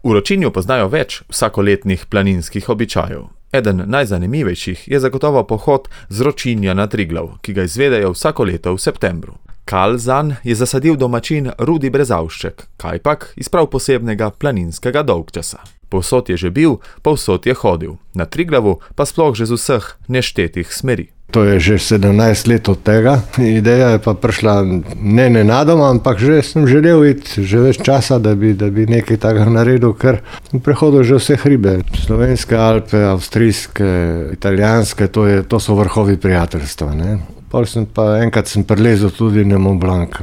V Ročinju poznajo več vsakoletnih planinskih običajev. Eden najzanimivejših je zagotovo pohod z Ročinja na Triglav, ki ga izvedejo vsako leto v septembru. Kal zanj je zasadil domačin Rudi Brezavšček, kajpak iz prav posebnega planinskega dolgčasa. Povsod je že bil, povsod je hodil, na Triglavu pa sploh že z vseh neštetih smeri. To je že 17 let od tega. Ideja je pa prišla ne nenadoma, ampak že sem želel iti že več časa, da bi nekaj takega naredil, ker v prehodu že vse hribe. Slovenske Alpe, avstrijske, italijanske, to so vrhovi prijateljstva, ne. Pol enkrat sem prilezel tudi na Mont Blanc,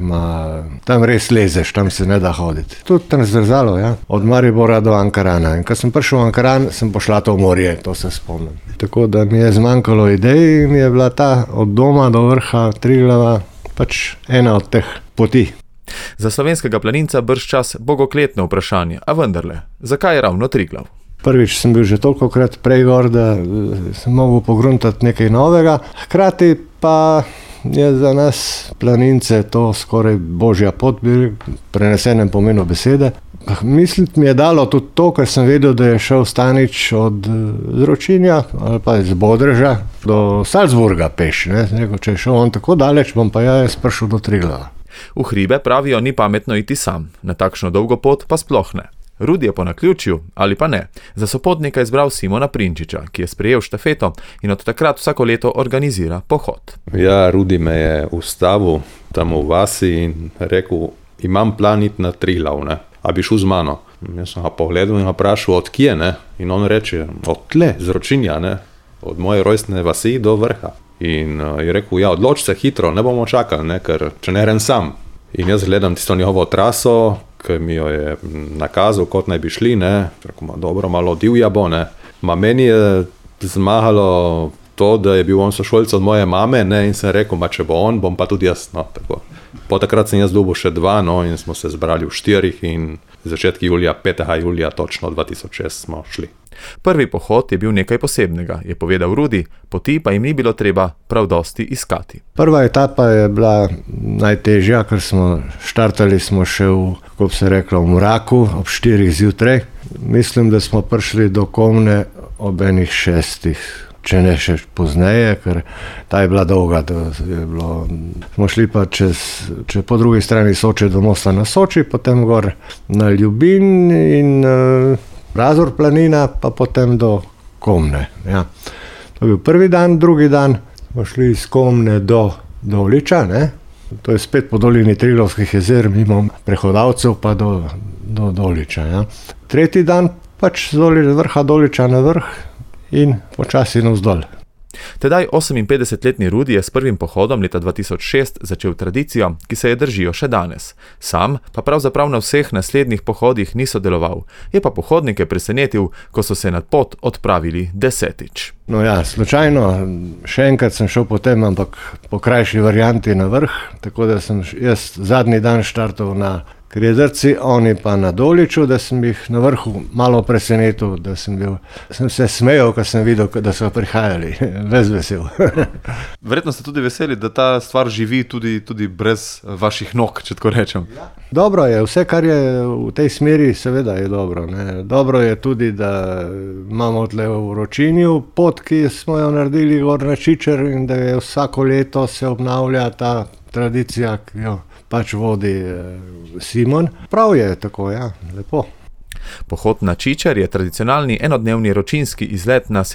tam res lezeš, tam se ne da hoditi. Tudi transverzalo, ja, od Maribora do Ankarana. In ko sem prišel v Ankaran, sem pošla v morje, to se spomnim. Tako da mi je zmanjkalo idej in je bila ta od doma do vrha Triglava pač ena od teh poti. Za slovenskega planinca bržčas bogokletno vprašanje, a vendarle, zakaj ravno Triglav? Prvič sem bil že tolikokrat prej gor, da sem mogel pogruntati nekaj novega. Hkrati pa je za nas planince to skoraj božja pot, bi prenesenem pomenu besede. Misliti mi je dalo tudi to, ker sem vedel, da je šel Stanič od Ročinja ali pa iz Bodreža do Salzburga peš. Rekel, če je šel on tako daleč, bom pa jaz prišel do Triglava. V hribe pravijo, ni pametno iti sam, na takšno dolgo pot pa sploh ne. Rudi je po naključju, ali pa ne, za sopotnika izbral Simona Prinčiča, ki je sprejel štafeto in od takrat vsako leto organizira pohod. Ja, Rudi me je ustavil tam v vasi in rekel, imam plan iti na Triglav, ne, a bi šel z mano. Jaz sem ga pogledal in ga vprašal, od kje, ne, in on reče, od tle, z Ročinja, ne, od moje rojstne vasi do vrha. In je rekel, ja, odloč se hitro, ne bomo čakali, ne, ker če ne grem sam. In jaz gledam tisto njegovo traso, ki mi jo je nakazal, kot naj bi šli, ne, rekel, dobro, malo divja bo, ne. Meni je zmahalo to, da je bil on sošolc od moje mame, ne, in sem rekel, če bo on, bom pa tudi jaz, no, tako. Po takrat sem jaz dobil še 2, no, in smo se zbrali v 4 in začetki julija, 5. julija, točno 2006 smo šli. Prvi pohod je bil nekaj posebnega, je povedal Rudi, poti pa jim ni bilo treba prav dosti iskati. Prva etapa je bila najtežja, ker štartali smo še kako bi se reklo, v mraku, ob 4 zjutraj. Mislim, da smo prišli do Komne ob 6, če ne še pozneje, ker ta je bila dolga. Smo šli pa po drugi strani Soče do mosta na Soči, potem gor na Ljubin in Razor planina, pa potem do Komne. Ja. To je bil prvi dan, drugi dan smo šli iz Komne do Doliča, ne? To je spet po dolini Triglavskih jezer, mimo prehodavcev pa do Doliča. Ja. Tretji dan pač z vrha Doliča na vrh in počasi navzdol. Tedaj 58-letni Rudi je s prvim pohodom leta 2006 začel tradicijo, ki se je držijo še danes. Sam pa pravzaprav na vseh naslednjih pohodih ni sodeloval, je pa pohodnike presenetil, ko so se na pot odpravili 10. No ja, slučajno, še enkrat sem šel potem, ampak po krajši varianti na vrh, tako da sem jaz zadnji dan štartal na Kredrci, oni pa na Doliču, da sem jih na vrhu malo presenetil, da sem se smejal, ko sem videl, da so prihajali, ves vesel. Verjetno ste tudi veseli, da ta stvar živi tudi brez vaših nog, če tako rečem. Ja. Dobro je, vse, kar je v tej smeri, seveda je dobro. Ne. Dobro je tudi, da imamo tle v Ročinju pot, ki smo jo naredili gor na Čičer in da je vsako leto se obnavlja ta tradicija, ki jo pač vodi Simon. Prav je tako, ja, lepo. Pohod na Čičer je tradicionalni enodnevni ročinski izlet na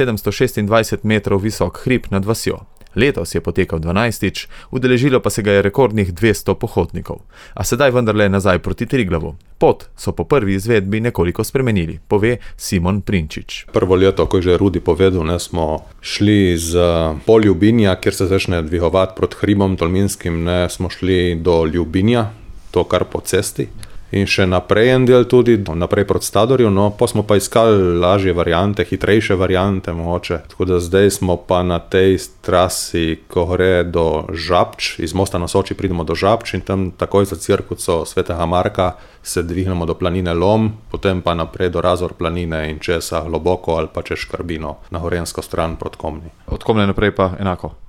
726 metrov visok hrib nad vasjo. Letos je potekal 12, udeležilo pa se ga je rekordnih 200 pohodnikov. A sedaj vendarle nazaj proti Triglavu. Pot so po prvi izvedbi nekoliko spremenili, pove Simon Prinčič. Prvo leto, ko je že Rudi povedal, smo šli z pol Ljubinja, kjer se začne dvigovati proti hribom Tolminskim, smo šli do Ljubinja, to kar po cesti. In še naprej en del tudi, naprej proti Stadorju, no, pa smo pa iskali lažje variante, hitrejše variante mogoče. Tako da zdaj smo pa na tej trasi, ko gre do Žabč, iz mosta na Soči pridemo do Žabč in tam takoj za cirkuco Svetega Marka se dvignemo do planine Lom, potem pa naprej do Razor planine in česa Globoko ali pa čez Škrbino na gorensko stran proti Komni. Od Komne naprej pa enako?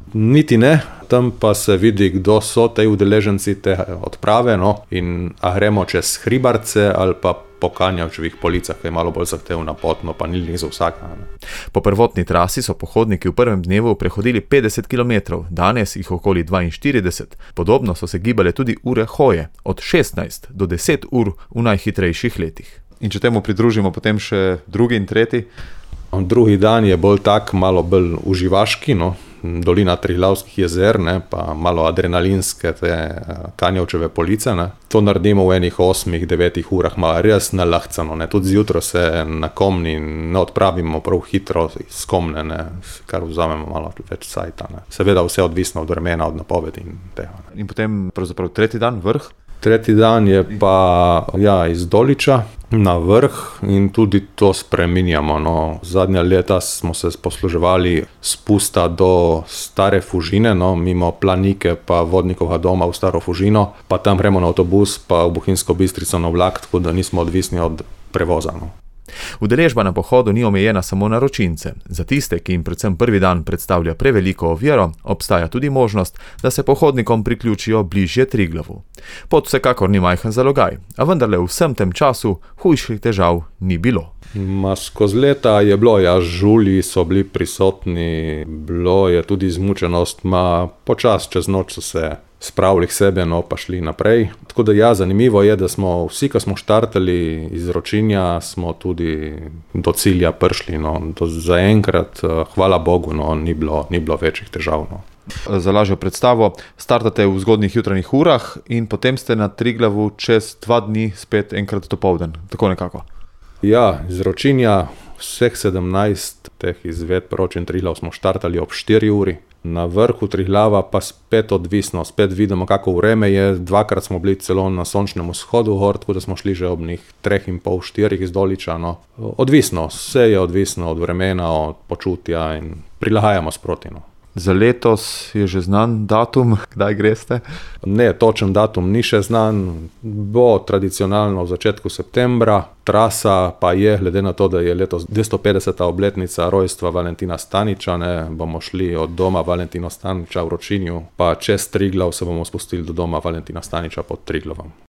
Niti ne, tam pa se vidi, kdo so te udeleženci te odprave, no, in a gremo čez Hribarce ali pa po Kanjavčevih policah, ki je malo bolj zahtevna pot, no pa ni za vsaka. Ne. Po prvotni trasi so pohodniki v prvem dnevu prehodili 50 km, danes jih okoli 42. Podobno so se gibale tudi ure hoje, od 16 do 10 ur v najhitrejših letih. In če temu pridružimo potem še drugi in tretji? Drugi dan je bolj tak, malo bolj uživaški, no. Dolina Triglavskih jezer, ne, pa malo adrenalinske te Kanjavčeve police. Ne. To naredimo v enih 8-9 urah, malo res nalahcano. Ne. Tudi zjutraj se na Komni ne odpravimo prav hitro iz Komne, ne, kar vzamemo malo več cajta. Ne. Seveda vse odvisno od vremena, od napovedi in tega. Ne. In potem pravzaprav tretji dan vrh? Tretji dan je pa iz Doliča na vrh in tudi to spreminjamo. No. Zadnja leta smo se posluževali spusta do Stare Fužine, no, mimo Planike pa Vodnikovega doma v Staro Fužino, pa tam gremo na avtobus pa v Bohinjsko Bistrico na vlak, tako da nismo odvisni od prevoza. No. Udeležba na pohodu ni omejena samo na ročince. Za tiste, ki jim predvsem prvi dan predstavlja preveliko oviro, obstaja tudi možnost, da se pohodnikom priključijo bližje Triglavu. Pot vsekakor ni majhen zalogaj, a vendarle v vsem tem času hujših težav ni bilo. Skozi leta je bilo, žulji so bili prisotni, bilo je tudi izmučenost, počas čez noč so se spravili k sebe, no pa šli naprej. Tako da zanimivo je, da smo vsi, ko smo štartali iz Ročinja, smo tudi do cilja prišli. No. Zaenkrat, hvala Bogu, no, ni bilo večjih težav. No. Za lažjo predstavo, startate v zgodnjih jutranjih urah in potem ste na Triglavu čez 2 dni spet enkrat dopoldan, tako nekako. Iz Ročinja vseh 17 teh izvedb Ročin Triglav smo štartali ob 4 uri. Na vrhu Triglava pa spet odvisno, spet vidimo, kako vreme je. 2-krat smo bili celo na sončnem vzhodu gor, tako da smo šli že ob 3,5-4 iz Doliča. No. Odvisno, vse je odvisno od vremena, od počutja in prilagajamo sproti. No. Za letos je že znan datum, kdaj greste? Ne, točen datum ni še znan, bo tradicionalno v začetku septembra. Trasa pa je, glede na to, da je letos 250. obletnica rojstva Valentina Staniča, ne, bomo šli od doma Valentina Staniča v Ročinju, pa čez Triglav se bomo spustili do doma Valentina Staniča pod Triglavom.